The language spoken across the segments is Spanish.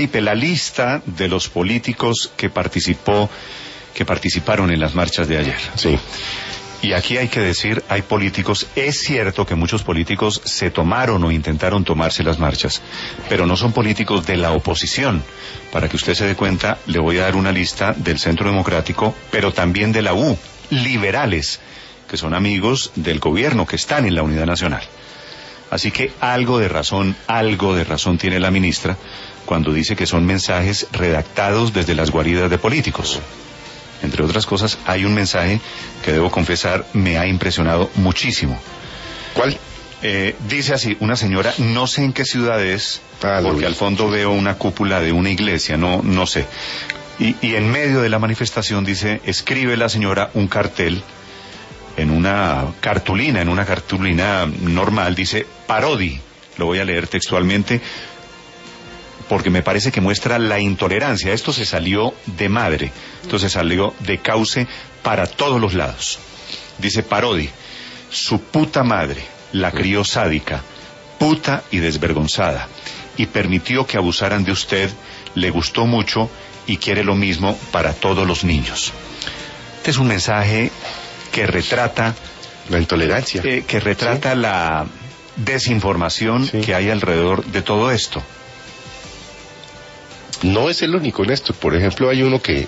La lista de los políticos que participaron en las marchas de ayer. Sí. Y aquí hay que decir, hay políticos, es cierto que muchos políticos se tomaron o intentaron tomarse las marchas, pero no son políticos de la oposición. Para que usted se dé cuenta, le voy a dar una lista del Centro Democrático, pero también de la U, liberales, que son amigos del gobierno, que están en la Unidad Nacional. Así que algo de razón tiene la ministra cuando dice que son mensajes redactados desde las guaridas de políticos. Entre otras cosas, hay un mensaje que debo confesar me ha impresionado muchísimo. ¿Cuál? Dice así, una señora, no sé en qué ciudad es, porque al fondo veo una cúpula de una iglesia, no sé. Y en medio de la manifestación dice, escribe la señora un cartel, en una cartulina normal, dice, Parodi, lo voy a leer textualmente, porque me parece que muestra la intolerancia. Esto se salió de madre, esto se salió de cauce para todos los lados. Dice Parodi, su puta madre la crió sádica, puta y desvergonzada, y permitió que abusaran de usted, le gustó mucho y quiere lo mismo para todos los niños. Este es un mensaje que retrata la intolerancia, que retrata la desinformación que hay alrededor de todo esto. No es el único, Néstor. Por ejemplo, hay uno que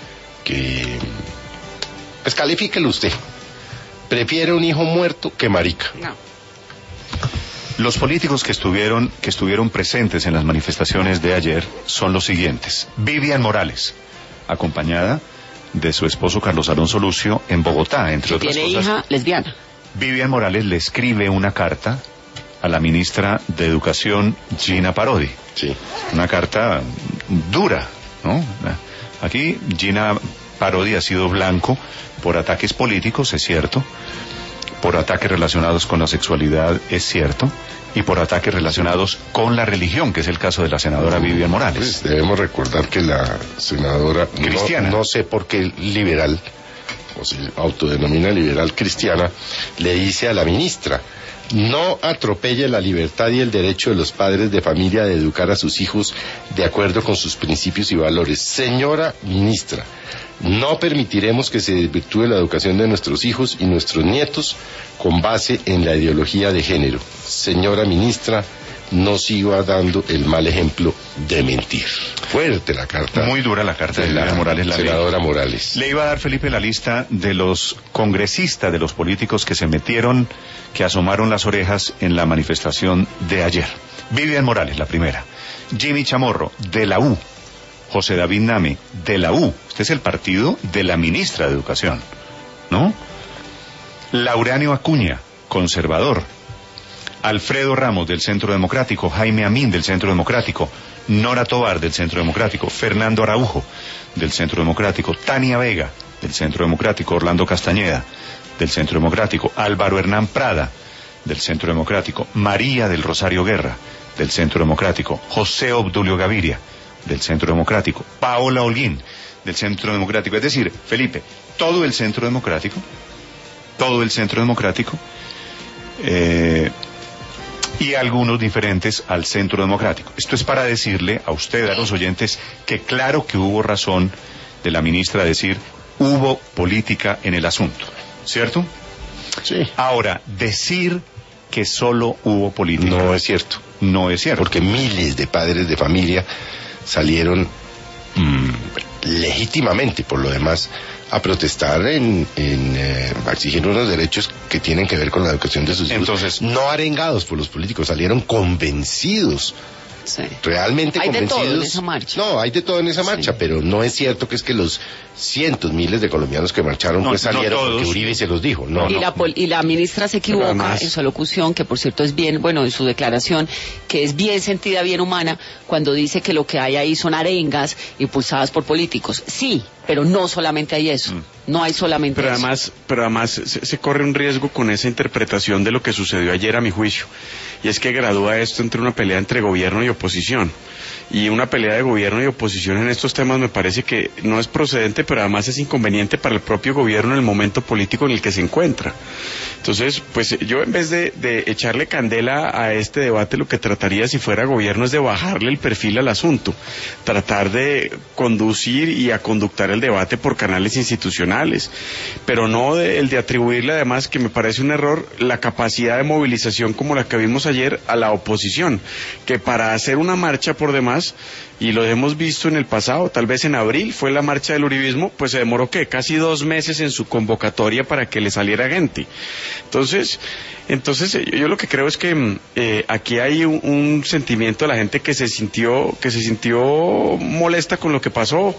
pues califíquelo usted. Prefiere un hijo muerto que marica. No. Los políticos que estuvieron presentes en las manifestaciones de ayer son los siguientes. Vivian Morales, acompañada de su esposo Carlos Alonso Lucio en Bogotá, entre otras cosas. Tiene hija lesbiana. Vivian Morales le escribe una carta a la ministra de Educación, Gina Parodi. Sí. Una carta dura, ¿no? Aquí Gina Parodi ha sido blanco por ataques políticos, es cierto, por ataques relacionados con la sexualidad, es cierto, y por ataques relacionados con la religión, que es el caso de la senadora Vivian Morales. Pues debemos recordar que la senadora cristiana, no sé por qué liberal, o se autodenomina liberal cristiana, le dice a la ministra: no atropelle la libertad y el derecho de los padres de familia de educar a sus hijos de acuerdo con sus principios y valores. Señora ministra, no permitiremos que se desvirtúe la educación de nuestros hijos y nuestros nietos con base en la ideología de género. Señora ministra, no siga dando el mal ejemplo de mentir. Fuerte la carta. Muy dura la carta de la Morales, la senadora Morales. Le iba a dar, Felipe, la lista de los congresistas, de los políticos que se metieron, que asomaron las orejas en la manifestación de ayer. Vivian Morales, la primera. Jimmy Chamorro, de la U. José David Name, de la U. Este es el partido de la ministra de Educación, ¿no? Laureano Acuña, conservador. Alfredo Ramos, del Centro Democrático. Jaime Amín, del Centro Democrático. Nora Tovar, del Centro Democrático. Fernando Araujo, del Centro Democrático. Tania Vega, del Centro Democrático. Orlando Castañeda, del Centro Democrático. Álvaro Hernán Prada, del Centro Democrático. María del Rosario Guerra, del Centro Democrático. José Obdulio Gaviria, del Centro Democrático. Paola Holguín, del Centro Democrático. Es decir, Felipe, todo el Centro Democrático, y algunos diferentes al Centro Democrático. Esto es para decirle a usted, a los oyentes, que claro que hubo razón de la ministra decir, hubo política en el asunto, ¿cierto? Sí. Ahora, decir que solo hubo política no es cierto. No es cierto. Porque miles de padres de familia salieron legítimamente, por lo demás, a protestar a exigir unos derechos que tienen que ver con la educación de sus hijos. Entonces, no arengados por los políticos, salieron convencidos. Sí. Realmente hay convencidos. Hay de todo en esa marcha. No, hay de todo en esa marcha, pero no es cierto que es que los cientos, miles de colombianos que marcharon pues salieron porque Uribe se los dijo. Y la ministra se equivoca además, en su alocución, que por cierto es bien, bueno, en su declaración, que es bien sentida, bien humana, cuando dice que lo que hay ahí son arengas impulsadas por políticos. Sí, pero no solamente hay eso. No hay solamente eso. Pero además se corre un riesgo con esa interpretación de lo que sucedió ayer, a mi juicio. Y es que gradúa esto entre una pelea entre gobierno y oposición. y una pelea de gobierno y oposición en estos temas me parece que no es procedente, pero además es inconveniente para el propio gobierno en el momento político en el que se encuentra. Entonces, pues yo en vez de echarle candela a este debate, lo que trataría si fuera gobierno es de bajarle el perfil al asunto, tratar de conducir y a conductar el debate por canales institucionales, pero no el de atribuirle además, que me parece un error, la capacidad de movilización como la que vimos ayer a la oposición, que para hacer una marcha por demás, y lo hemos visto en el pasado, tal vez en abril fue la marcha del uribismo, pues se demoró casi 2 meses en su convocatoria para que le saliera gente. Entonces yo lo que creo es que aquí hay un sentimiento de la gente que se sintió molesta con lo que pasó,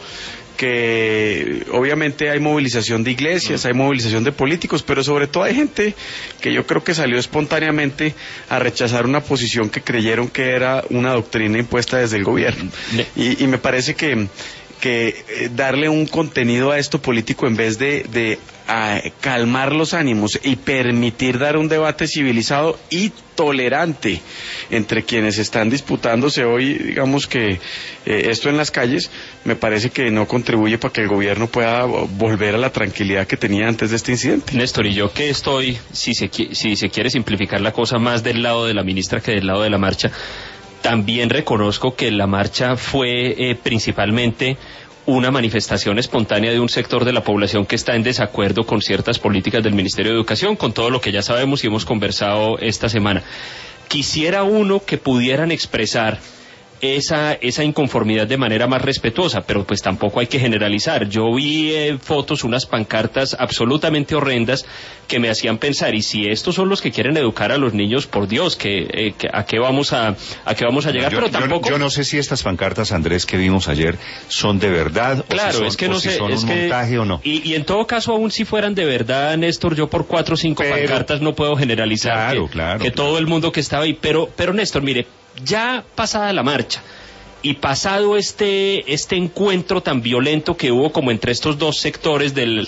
que obviamente hay movilización de iglesias, hay movilización de políticos, pero sobre todo hay gente que yo creo que salió espontáneamente a rechazar una posición que creyeron que era una doctrina impuesta desde el gobierno. Y me parece que darle un contenido a esto político en vez de calmar los ánimos y permitir dar un debate civilizado y tolerante entre quienes están disputándose hoy, digamos que esto en las calles, me parece que no contribuye para que el gobierno pueda volver a la tranquilidad que tenía antes de este incidente. Néstor, y yo que estoy, si se quiere simplificar la cosa, más del lado de la ministra que del lado de la marcha, también reconozco que la marcha fue principalmente una manifestación espontánea de un sector de la población que está en desacuerdo con ciertas políticas del Ministerio de Educación, con todo lo que ya sabemos y hemos conversado esta semana. Quisiera uno que pudieran expresar esa inconformidad de manera más respetuosa, pero pues tampoco hay que generalizar. Yo vi fotos, unas pancartas absolutamente horrendas que me hacían pensar, y si estos son los que quieren educar a los niños, por Dios, ¿a qué vamos a llegar? Pero tampoco... yo no sé si estas pancartas, Andrés, que vimos ayer son de verdad, claro, o si son un montaje o no. Y en todo caso, aún si fueran de verdad, Néstor, yo por 4 o 5 pancartas no puedo generalizar que todo el mundo que estaba ahí, pero Néstor, mire, ya pasada la marcha y pasado este encuentro tan violento que hubo como entre estos dos sectores de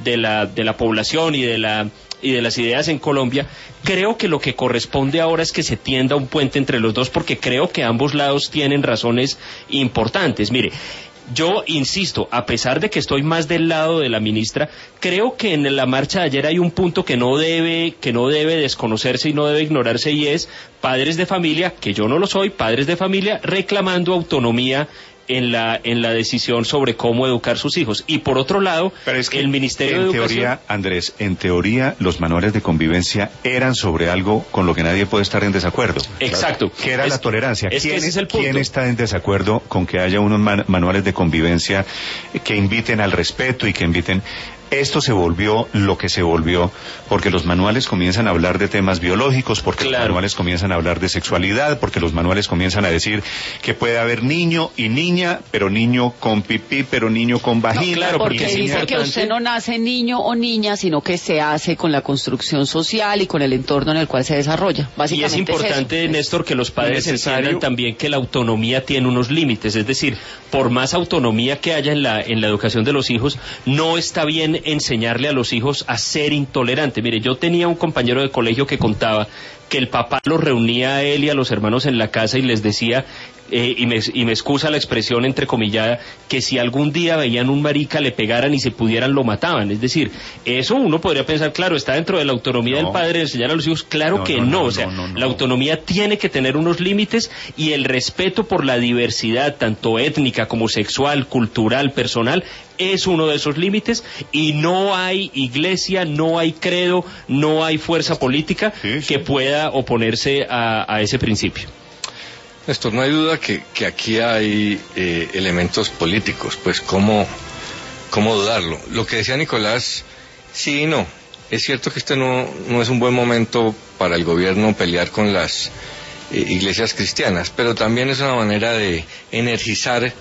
la población y de las ideas en Colombia, creo que lo que corresponde ahora es que se tienda un puente entre los dos, porque creo que ambos lados tienen razones importantes. Mire, yo insisto, a pesar de que estoy más del lado de la ministra, creo que en la marcha de ayer hay un punto que no debe desconocerse y no debe ignorarse, y es padres de familia, que yo no lo soy, padres de familia reclamando autonomía en la decisión sobre cómo educar sus hijos. Y por otro lado, pero es que el Ministerio de Educación... teoría, Andrés, en teoría los manuales de convivencia eran sobre algo con lo que nadie puede estar en desacuerdo. Exacto. ¿Qué era la tolerancia? Ese es el punto. ¿Quién está en desacuerdo con que haya unos manuales de convivencia que inviten al respeto y que inviten... Esto se volvió lo que se volvió porque los manuales comienzan a hablar de temas biológicos, porque los manuales comienzan a hablar de sexualidad, porque los manuales comienzan a decir que puede haber niño y niña, pero niño con pipí, pero niño con vagina. No, claro, porque dice que usted no nace niño o niña, sino que se hace con la construcción social y con el entorno en el cual se desarrolla. Básicamente y es importante, Néstor, que los padres entiendan también que la autonomía tiene unos límites, es decir, por más autonomía que haya en la educación de los hijos, no está bien enseñarle a los hijos a ser intolerante. Mire, yo tenía un compañero de colegio que contaba que el papá los reunía a él y a los hermanos en la casa y les decía, y me excusa la expresión entrecomillada, que si algún día veían un marica le pegaran y se pudieran lo mataban. Es decir, eso uno podría pensar, claro, está dentro de la autonomía del padre de enseñar a los hijos. Claro que no. La autonomía tiene que tener unos límites, y el respeto por la diversidad, tanto étnica como sexual, cultural, personal, es uno de esos límites, y no hay iglesia, no hay credo, no hay fuerza política que pueda oponerse a ese principio. Néstor, no hay duda que aquí hay elementos políticos, pues ¿cómo dudarlo? Lo que decía Nicolás, sí y no. Es cierto que este no es un buen momento para el gobierno pelear con las iglesias cristianas, pero también es una manera de energizar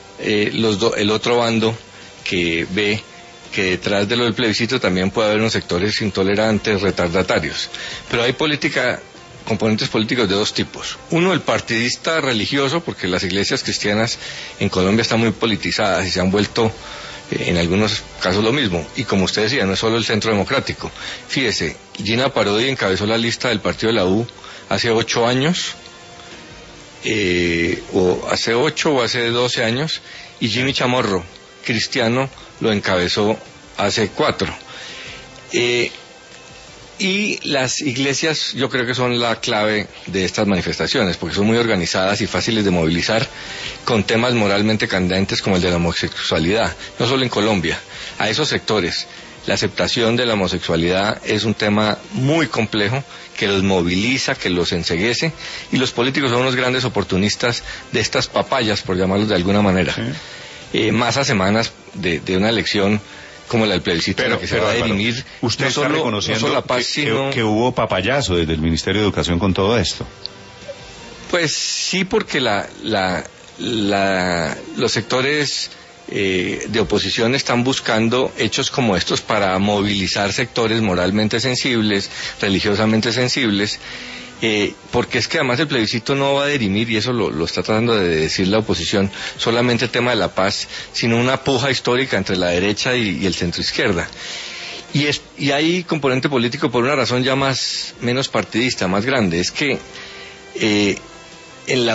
el otro bando que ve que detrás de lo del plebiscito también puede haber unos sectores intolerantes, retardatarios. Pero hay componentes políticos de dos tipos. Uno, el partidista religioso, porque las iglesias cristianas en Colombia están muy politizadas y se han vuelto en algunos casos lo mismo. Y como usted decía, no es solo el Centro Democrático. Fíjese, Gina Parodi encabezó la lista del partido de la U hace 8 años o hace 8 o hace 12 años, y Jimmy Chamorro, cristiano, lo encabezó hace 4. Y las iglesias yo creo que son la clave de estas manifestaciones, porque son muy organizadas y fáciles de movilizar con temas moralmente candentes como el de la homosexualidad, no solo en Colombia. A esos sectores, la aceptación de la homosexualidad es un tema muy complejo que los moviliza, que los enceguece, y los políticos son unos grandes oportunistas de estas papayas, por llamarlos de alguna manera. Sí. Más a semanas de una elección como la del plebiscito, en la que se va a dirimir. Usted no está reconociendo no la paz, que hubo papayazo desde el Ministerio de Educación con todo esto. Pues sí, porque los sectores de oposición están buscando hechos como estos para movilizar sectores moralmente sensibles, religiosamente sensibles, porque es que además el plebiscito no va a dirimir, y eso lo está tratando de decir la oposición, solamente el tema de la paz, sino una puja histórica entre la derecha y el centro izquierda. Y hay componente político por una razón ya menos partidista, más grande, es que en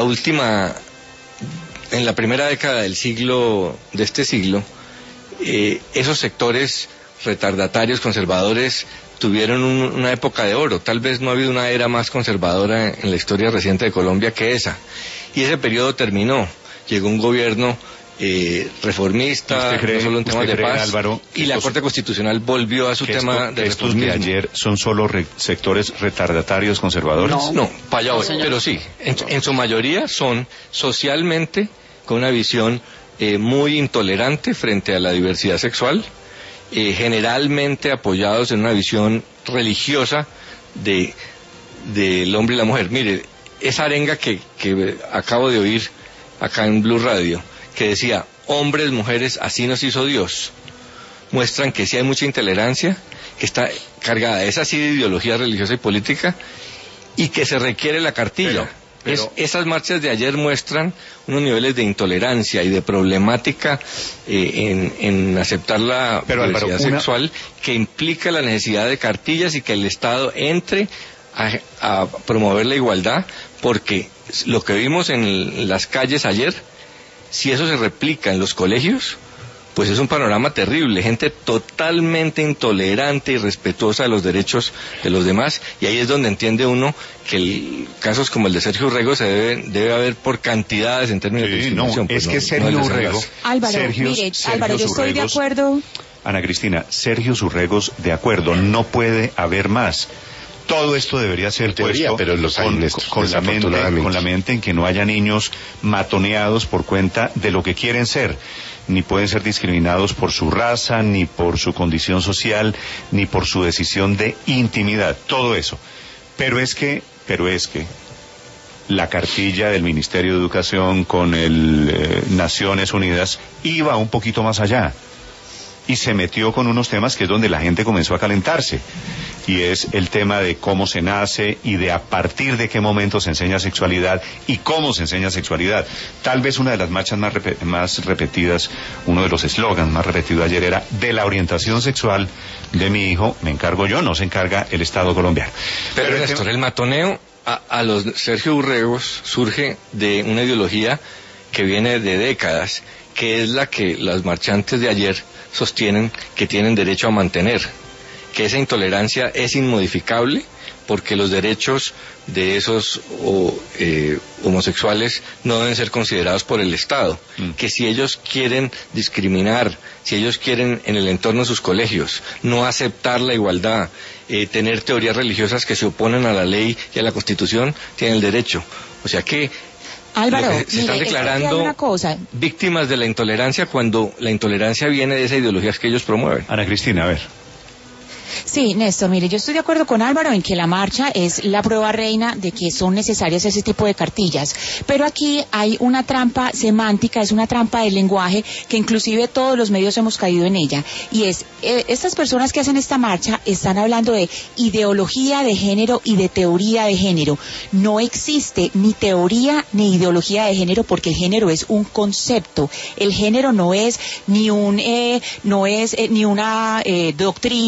la primera década de este siglo, esos sectores retardatarios, conservadores, tuvieron una época de oro. Tal vez no ha habido una era más conservadora en la historia reciente de Colombia que esa. Y ese periodo terminó. Llegó un gobierno reformista, no solo en temas de paz, Álvaro, y la Corte Constitucional volvió a su tema de reformismo. ¿Estos de ayer son solo sectores retardatarios conservadores? No, para allá voy, pero sí, en su mayoría son socialmente con una visión muy intolerante frente a la diversidad sexual, generalmente apoyados en una visión religiosa del hombre y la mujer. Mire, esa arenga que acabo de oír acá en Blue Radio, que decía, hombres, mujeres, así nos hizo Dios, muestran que sí hay mucha intolerancia, que está cargada, es así de ideología religiosa y política, y que se requiere la cartilla. Esas marchas de ayer muestran unos niveles de intolerancia y de problemática en aceptar la diversidad sexual, que implica la necesidad de cartillas y que el Estado entre a promover la igualdad, porque lo que vimos en las calles ayer, si eso se replica en los colegios, pues es un panorama terrible, gente totalmente intolerante y respetuosa de los derechos de los demás, y ahí es donde entiende uno que casos como el de Sergio Urrego se debe haber por cantidades en términos de discriminación. Es que Sergio Urrego... Álvaro, Álvaro, yo estoy de acuerdo... Ana Cristina, Sergio Urregos, de acuerdo, no puede haber más. Todo esto debería ser puesto pero con la mente en que no haya niños matoneados por cuenta de lo que quieren ser. Ni pueden ser discriminados por su raza, ni por su condición social, ni por su decisión de intimidad. Todo eso. Pero es que la cartilla del Ministerio de Educación con Naciones Unidas iba un poquito más allá. Y se metió con unos temas que es donde la gente comenzó a calentarse, y es el tema de cómo se nace y de a partir de qué momento se enseña sexualidad y cómo se enseña sexualidad. Tal vez una de las marchas más repetidas, uno de los eslogans más repetidos ayer era: de la orientación sexual de mi hijo me encargo yo, no se encarga el Estado colombiano. Pero Néstor, el matoneo a los Sergio Urregos surge de una ideología que viene de décadas, que es la que los marchantes de ayer sostienen que tienen derecho a mantener, que esa intolerancia es inmodificable porque los derechos de esos homosexuales no deben ser considerados por el Estado, que si ellos quieren discriminar, si ellos quieren en el entorno de sus colegios no aceptar la igualdad, tener teorías religiosas que se oponen a la ley y a la Constitución, tienen el derecho. O sea que Álvaro, se están declarando víctimas de la intolerancia cuando la intolerancia viene de esas ideologías que ellos promueven. Ana Cristina, a ver. Sí, Néstor, mire, yo estoy de acuerdo con Álvaro en que la marcha es la prueba reina de que son necesarias ese tipo de cartillas, pero aquí hay una trampa semántica, es una trampa del lenguaje que inclusive todos los medios hemos caído en ella, y es, estas personas que hacen esta marcha están hablando de ideología de género y de teoría de género. No existe ni teoría ni ideología de género, porque el género es un concepto, el género no es ni una doctrina,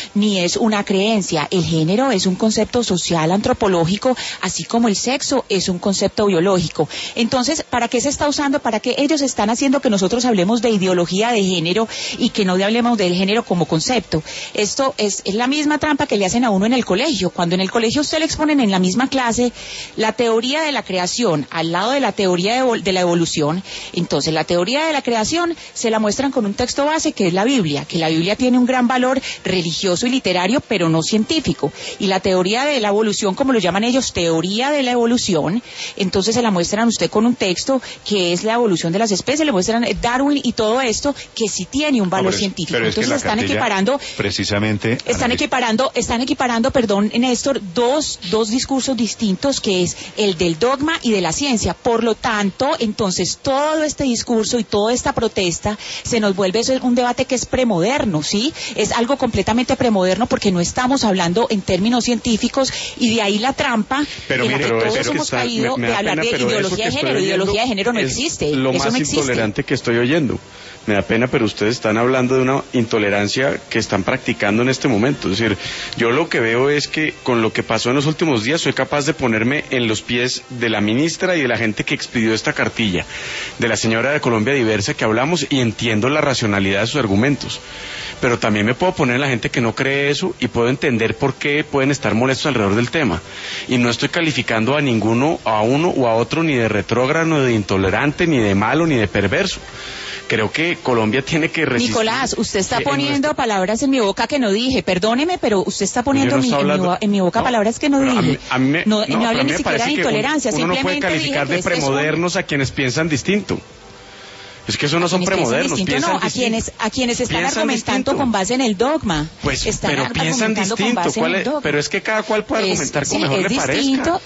ni es una creencia. El género es un concepto social, antropológico, así como el sexo es un concepto biológico. Entonces, ¿para qué se está usando? ¿Para qué ellos están haciendo que nosotros hablemos de ideología de género y que no hablemos del género como concepto? Esto es la misma trampa que le hacen a uno en el colegio. Cuando en el colegio usted le exponen en la misma clase la teoría de la creación al lado de la teoría de la evolución, entonces la teoría de la creación se la muestran con un texto base que es la Biblia, que la Biblia tiene un gran valor religioso y literario, pero no científico. Y la teoría de la evolución, como lo llaman ellos, teoría de la evolución, entonces se la muestran a usted con un texto que es la evolución de las especies, le muestran Darwin y todo esto que sí tiene un valor científico. Entonces están equiparando, precisamente, están equiparando, perdón, Néstor, dos discursos distintos, que es el del dogma y de la ciencia. Por lo tanto, entonces todo este discurso y toda esta protesta se nos vuelve un debate que es premoderno, ¿sí? Es algo completamente premoderno porque no estamos hablando en términos científicos, y de ahí la trampa pero en la mire, que todos hemos caído de hablar de ideología de género. Ideología de género no existe. Lo eso más no existe. intolerante que estoy oyendo. Me da pena, pero ustedes están hablando de una intolerancia que están practicando en este momento. Es decir, yo lo que veo es que con lo que pasó en los últimos días soy capaz de ponerme en los pies de la ministra y de la gente que expidió esta cartilla, de la señora de Colombia Diversa que hablamos, y entiendo la racionalidad de sus argumentos. Pero también me puedo poner en la gente que no cree eso y puedo entender por qué pueden estar molestos alrededor del tema. Y no estoy calificando a ninguno, a uno o a otro, ni de retrógrado, ni de intolerante, ni de malo, ni de perverso. Creo que Colombia tiene que resistir. Nicolás, usted está poniendo palabras en mi boca que no dije. Perdóneme, pero usted está poniendo en mi boca palabras que no dije. No hable ni siquiera de intolerancia. Uno no puede calificar de premodernos a quienes piensan distinto. Es que eso no son premodernos, piensan distinto. A quienes están argumentando con base en el dogma. Pues, pero piensan distinto. Pero es que cada cual puede argumentar como mejor le parezca.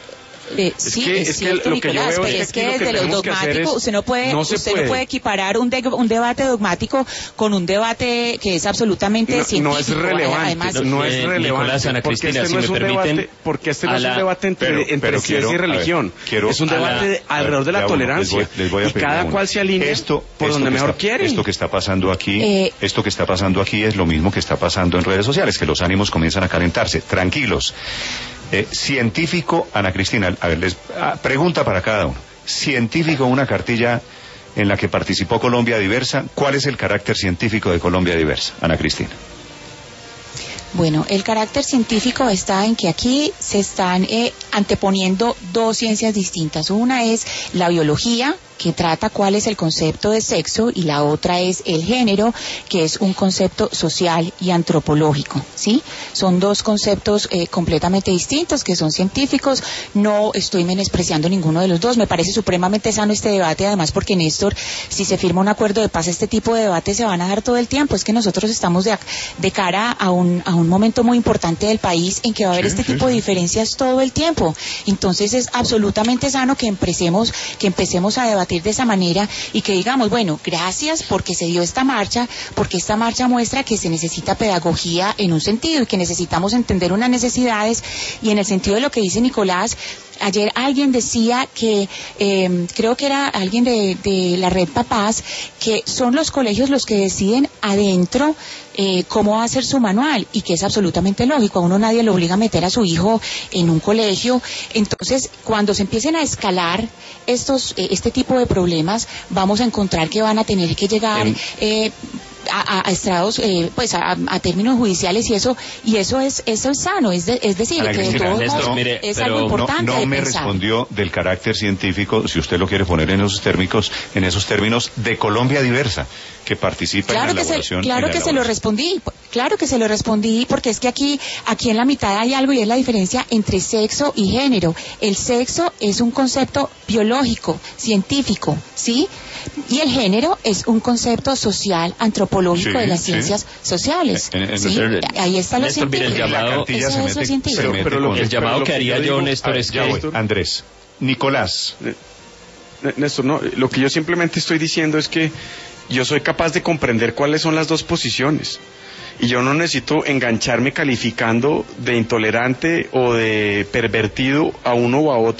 Es cierto, Nicolás, pero es que desde los dogmáticos usted no puede equiparar un debate dogmático con un debate que es absolutamente científico. No es relevante, además, no es relevante. Nicolás, Ana Cristina, si me permiten, porque este no es un debate entre ciencia y religión. Es un debate alrededor de la tolerancia. Y cada cual se alinea por donde mejor quiere. Esto que está pasando aquí es lo mismo que está pasando en redes sociales, que los ánimos comienzan a calentarse. Tranquilos. Científico, Ana Cristina, a ver, pregunta para cada uno. Científico, una cartilla en la que participó Colombia Diversa. ¿Cuál es el carácter científico de Colombia Diversa, Ana Cristina? Bueno, el carácter científico está en que aquí se están anteponiendo dos ciencias distintas. Una es la biología, que trata cuál es el concepto de sexo, y la otra es el género, que es un concepto social y antropológico, ¿sí? Son dos conceptos completamente distintos, que son científicos. No estoy menospreciando ninguno de los dos. Me parece supremamente sano este debate, además porque, Néstor, si se firma un acuerdo de paz, este tipo de debates se van a dar todo el tiempo. Es que nosotros estamos de cara a un momento muy importante del país en que va a haber este tipo de diferencias todo el tiempo. Entonces es absolutamente sano que empecemos a debatir de esa manera y que digamos, bueno, gracias porque se dio esta marcha, porque esta marcha muestra que se necesita pedagogía en un sentido y que necesitamos entender unas necesidades, y en el sentido de lo que dice Nicolás. Ayer alguien decía que, creo que era alguien de la red Papás, que son los colegios los que deciden adentro cómo va a ser su manual, y que es absolutamente lógico. A uno nadie lo obliga a meter a su hijo en un colegio. Entonces, cuando se empiecen a escalar este tipo de problemas, vamos a encontrar que van a tener que llegar a estrados, a términos judiciales, y eso es sano, es decir, que de todos modos es algo importante. No me respondió del carácter científico, si usted lo quiere poner en esos términos, de Colombia Diversa, que participa en la elaboración. Claro que se lo respondí, porque es que aquí en la mitad hay algo, y es la diferencia entre sexo y género. El sexo es un concepto biológico, científico, ¿sí? Y el género es un concepto social, antropológico, de las ciencias sociales. ¿sí? Ahí está lo científico. El llamado que haría yo, Néstor, es que... Andrés, Nicolás. Néstor, no, lo que yo simplemente estoy diciendo es que yo soy capaz de comprender cuáles son las dos posiciones. Y yo no necesito engancharme calificando de intolerante o de pervertido a uno o a otro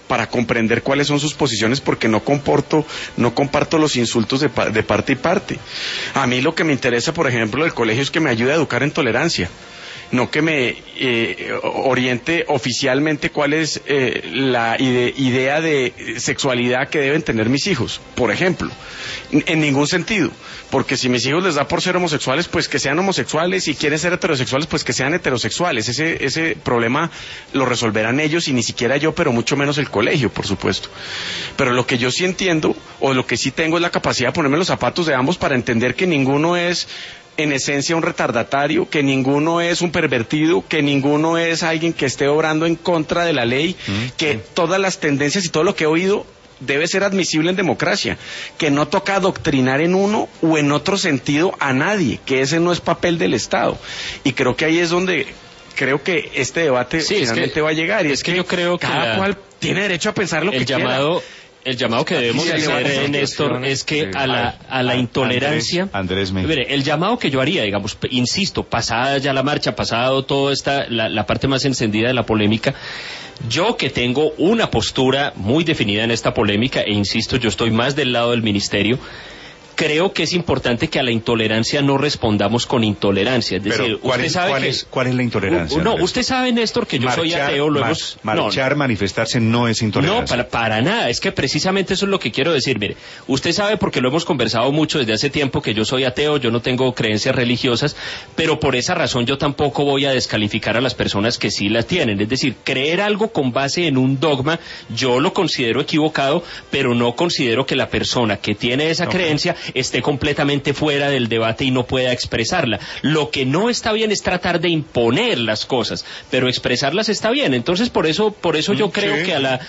para comprender cuáles son sus posiciones, porque no comparto los insultos de parte y parte. A mí lo que me interesa, por ejemplo, del colegio es que me ayude a educar en tolerancia, no que me oriente oficialmente cuál es la idea de sexualidad que deben tener mis hijos, por ejemplo, en ningún sentido, porque si mis hijos les da por ser homosexuales, pues que sean homosexuales, si quieren ser heterosexuales, pues que sean heterosexuales. Ese problema lo resolverán ellos y ni siquiera yo, pero mucho menos el colegio, por supuesto. Pero lo que yo sí entiendo, o lo que sí tengo, es la capacidad de ponerme los zapatos de ambos para entender que ninguno es en esencia un retardatario, que ninguno es un pervertido, que ninguno es alguien que esté obrando en contra de la ley, que todas las tendencias y todo lo que he oído debe ser admisible en democracia, que no toca adoctrinar en uno o en otro sentido a nadie, que ese no es papel del Estado. Y creo que ahí es donde creo que este debate finalmente va a llegar, y es que yo creo que cada cual tiene derecho a pensar lo que quiera. El llamado que debemos hacer, Néstor, es que a la intolerancia... Andrés, el llamado que yo haría, digamos, insisto, pasada ya la marcha, pasado toda la parte más encendida de la polémica, yo que tengo una postura muy definida en esta polémica, e insisto, yo estoy más del lado del ministerio, creo que es importante que a la intolerancia no respondamos con intolerancia. Es decir, ¿cuál es la intolerancia? No, usted sabe, Néstor, que yo soy ateo. Manifestarse no es intolerancia. No, para nada. Es que precisamente eso es lo que quiero decir. Mire, usted sabe, porque lo hemos conversado mucho desde hace tiempo, que yo soy ateo, yo no tengo creencias religiosas, pero por esa razón yo tampoco voy a descalificar a las personas que sí las tienen. Es decir, creer algo con base en un dogma, yo lo considero equivocado, pero no considero que la persona que tiene esa creencia esté completamente fuera del debate y no pueda expresarla. Lo que no está bien es tratar de imponer las cosas, pero expresarlas está bien. Entonces, por eso yo creo que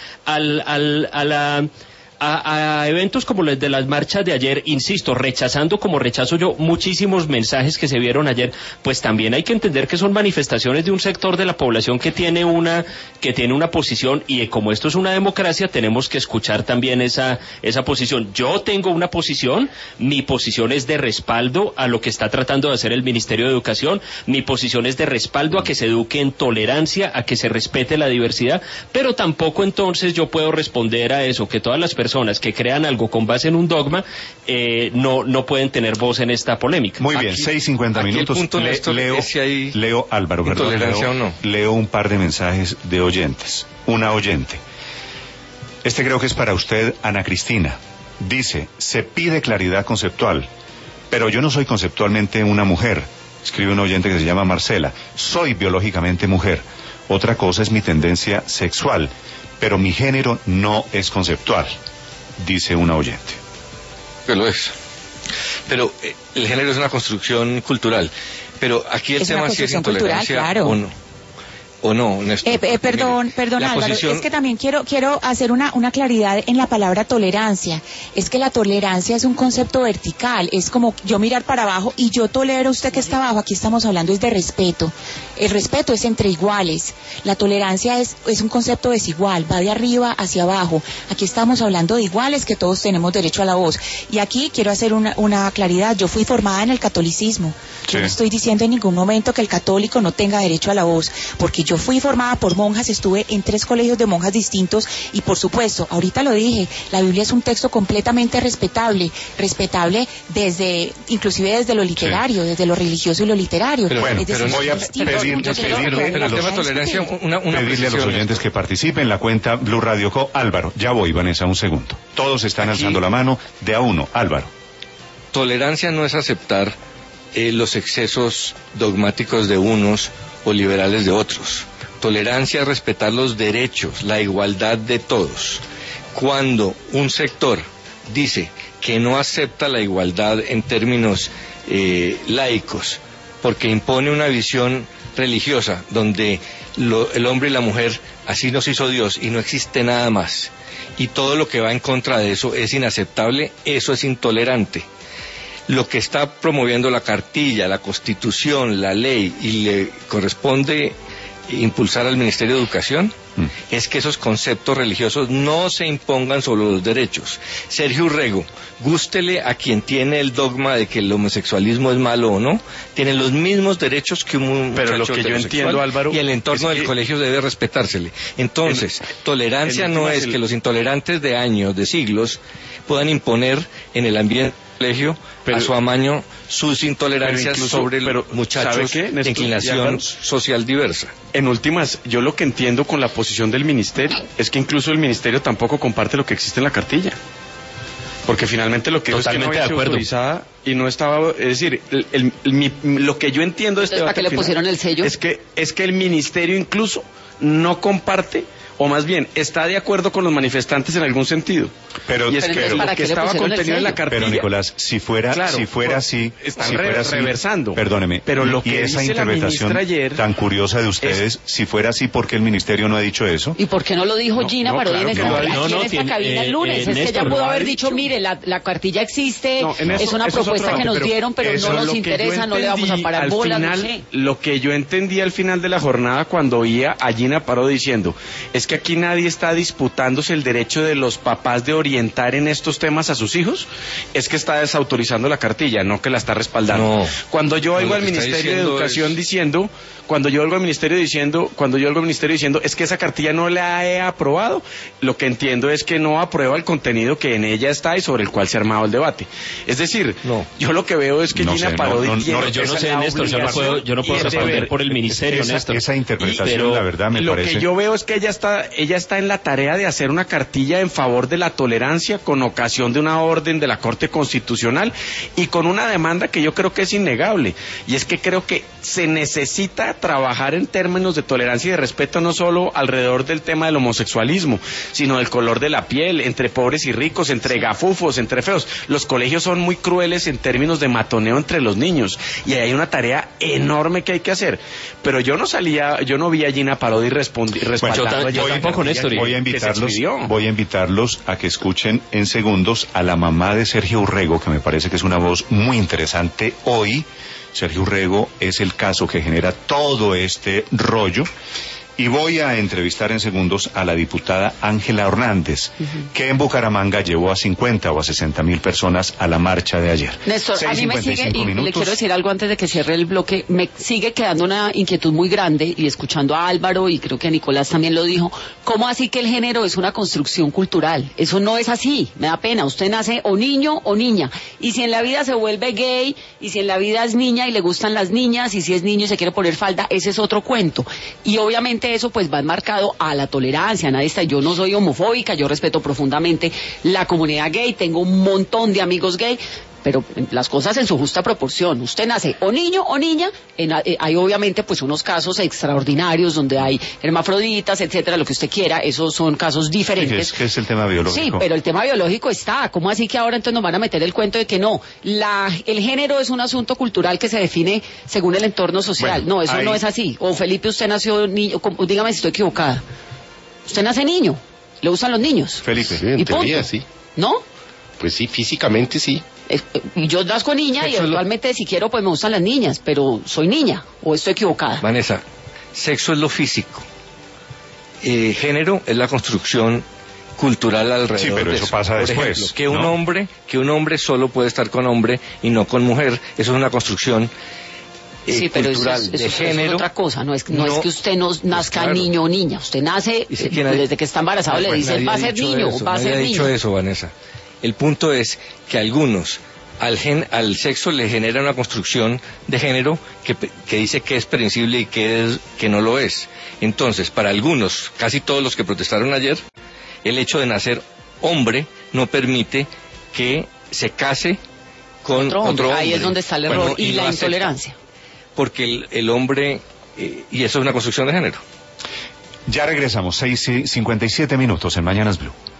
a eventos como los de las marchas de ayer, insisto, rechazando como rechazo yo muchísimos mensajes que se vieron ayer, pues también hay que entender que son manifestaciones de un sector de la población que tiene una posición, y como esto es una democracia tenemos que escuchar también esa posición. Yo tengo una posición, mi posición es de respaldo a lo que está tratando de hacer el Ministerio de Educación, mi posición es de respaldo a que se eduque en tolerancia, a que se respete la diversidad, pero tampoco entonces yo puedo responder a eso, que todas las personas que crean algo con base en un dogma no pueden tener voz en esta polémica. Muy bien, 6:50 minutos. El punto, Néstor, leo Álvaro, perdón, leo un par de mensajes de oyentes. Una oyente. Este creo que es para usted, Ana Cristina. Dice, se pide claridad conceptual, pero yo no soy conceptualmente una mujer. Escribe un oyente que se llama Marcela. Soy biológicamente mujer. Otra cosa es mi tendencia sexual, pero mi género no es conceptual, dice una oyente. Pero lo es. Pero el género es una construcción cultural. Pero aquí el tema sí es intolerancia, claro. ¿O no, Néstor? Perdón, Álvaro, es que también quiero hacer una claridad en la palabra tolerancia. Es que la tolerancia es un concepto vertical, es como yo mirar para abajo y yo tolero a usted que está abajo. Aquí estamos hablando es de respeto. El respeto es entre iguales. La tolerancia es un concepto desigual, va de arriba hacia abajo. Aquí estamos hablando de iguales, que todos tenemos derecho a la voz. Y aquí quiero hacer una claridad. Yo fui formada en el catolicismo. Yo no estoy diciendo en ningún momento que el católico no tenga derecho a la voz, porque yo fui formada por monjas, estuve en 3 colegios de monjas distintos y por supuesto, ahorita lo dije, la Biblia es un texto completamente respetable inclusive desde lo literario, desde lo religioso y lo literario. Pero bueno, voy a pedirle a los oyentes que participen en la cuenta Blue Radio Co. Álvaro, ya voy, Vanessa, un segundo. Todos están alzando la mano de a uno. Álvaro. Tolerancia no es aceptar los excesos dogmáticos de unos o liberales de otros. Tolerancia es respetar los derechos, la igualdad de todos. Cuando un sector dice que no acepta la igualdad en términos laicos, porque impone una visión religiosa donde el hombre y la mujer, así nos hizo Dios y no existe nada más, y todo lo que va en contra de eso es inaceptable, eso es intolerante. Lo que está promoviendo la cartilla, la Constitución, la ley, y le corresponde impulsar al Ministerio de Educación, es que esos conceptos religiosos no se impongan sobre los derechos. Sergio Urrego, gústele a quien tiene el dogma de que el homosexualismo es malo o no, tiene los mismos derechos que un pero muchacho lo que yo heterosexual, entiendo, Álvaro, y el entorno es del que colegio debe respetársele. Entonces, tolerancia no es que los intolerantes de años, de siglos, puedan imponer en el ambiente del colegio a su amaño sus intolerancias sobre muchachos de inclinación social diversa. En últimas, yo lo que entiendo con la posición del ministerio es que incluso el ministerio tampoco comparte lo que existe en la cartilla. Porque finalmente lo que es que no había sido autorizada y no estaba, es decir, lo que yo entiendo de este debate ¿para qué le pusieron el sello? es que el ministerio incluso no comparte, o más bien está de acuerdo con los manifestantes en algún sentido. Pero y es que lo que estaba contenido en la cartilla. Pero Nicolás, si fuera así, están si fuera reversando. Perdóneme. Pero lo que y esa dice interpretación la ministra ayer tan curiosa de ustedes, si fuera así, ¿por qué el ministerio no ha dicho eso? ¿Y por qué no lo dijo Gina Parodi en esta no, cabina el lunes? Es que ella pudo haber dicho, mire, la cartilla existe, es una propuesta que nos dieron, pero no nos interesa, no le vamos a parar bolas, no sé. Lo que yo entendí al final de la jornada cuando oía a Gina Parodi diciendo, es que aquí nadie está disputándose el derecho de los papás de orientar en estos temas a sus hijos, es que está desautorizando la cartilla, no que la está respaldando. No, cuando yo oigo al Ministerio de Educación diciendo, cuando yo oigo al Ministerio diciendo, es que esa cartilla no la he aprobado, lo que entiendo es que no aprueba el contenido que en ella está y sobre el cual se ha armado el debate. Es decir, yo lo que veo es que Gina Parodi tiene yo no sé, Néstor, yo no puedo responder por el Ministerio, Néstor. Esa interpretación, la verdad, me parece. Lo que yo veo es que ella está en la tarea de hacer una cartilla en favor de la tolerancia con ocasión de una orden de la Corte Constitucional y con una demanda que yo creo que es innegable, y es que creo que se necesita trabajar en términos de tolerancia y de respeto no solo alrededor del tema del homosexualismo, sino del color de la piel, entre pobres y ricos, entre gafufos, entre feos. Los colegios son muy crueles en términos de matoneo entre los niños y hay una tarea enorme que hay que hacer, pero yo no vi a Gina Parodi respaldando. Yo tampoco, Néstor. Voy a invitarlos a que escuchen en segundos a la mamá de Sergio Urrego, que me parece que es una voz muy interesante hoy. Sergio Urrego es el caso que genera todo este rollo. Y voy a entrevistar en segundos a la diputada Ángela Hernández, que en Bucaramanga llevó a 50 o a 60.000 personas a la marcha de ayer. Néstor, a mí me sigue, y le quiero decir algo antes de que cierre el bloque, me sigue quedando una inquietud muy grande, y escuchando a Álvaro, y creo que a Nicolás también lo dijo, ¿cómo así que el género es una construcción cultural? Eso no es así, me da pena, usted nace o niño o niña, y si en la vida se vuelve gay, y si en la vida es niña y le gustan las niñas, y si es niño y se quiere poner falda, ese es otro cuento, y obviamente eso pues va enmarcado a la tolerancia, nadie está, yo no soy homofóbica, yo respeto profundamente la comunidad gay, tengo un montón de amigos gay, pero las cosas en su justa proporción. Usted nace o niño o niña, hay obviamente pues unos casos extraordinarios donde hay hermafroditas, etcétera, lo que usted quiera, esos son casos diferentes. ¿Qué es el tema biológico? Sí, pero el tema biológico está. ¿Cómo así que ahora entonces nos van a meter el cuento de que no? El género es un asunto cultural que se define según el entorno social. Bueno, no, eso no es así. O Felipe, usted nació niño, dígame si estoy equivocada. Usted nace niño, le gustan los niños. Felipe. Sí, en teoría sí. ¿No? Pues sí, físicamente sí. Yo nazco niña y actualmente si quiero pues me gustan las niñas, pero soy niña o estoy equivocada. Vanessa, sexo es lo físico, género es la construcción cultural alrededor. Sí, pero de eso pasa Por después. Ejemplo, que un hombre solo puede estar con hombre y no con mujer, eso es una construcción sí, pero cultural eso de género. Es otra cosa, no es que usted nazca claro. Niño o niña, usted nace desde que está embarazado le dicen va a ser niño, va a ser niño. Nadie ha dicho eso, Vanessa. El punto es que algunos al sexo le genera una construcción de género que dice que es permisible y que no lo es. Entonces, para algunos, casi todos los que protestaron ayer, el hecho de nacer hombre no permite que se case con otro hombre. Ahí es donde está el error y la intolerancia. Porque el hombre, y eso es una construcción de género. Ya regresamos, 6:57 minutos en Mañanas Blue.